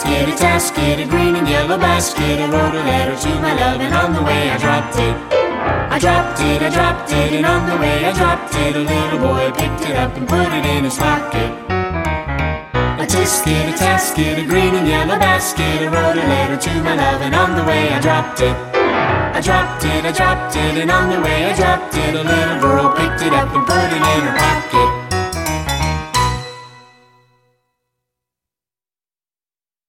tasket, a tasket, a green and yellow basket. I wrote a letter to my love, and on the way I dropped it. I dropped it, I dropped it, and on the way I dropped it, a little boy picked it up and put it in his pocket. A tisket, a tasket, a green and yellow basket. I wrote a letter to my love, and on the way I dropped it. I dropped it, I dropped it, and on the way I dropped it, a little girl picked it up and put it in her pocket.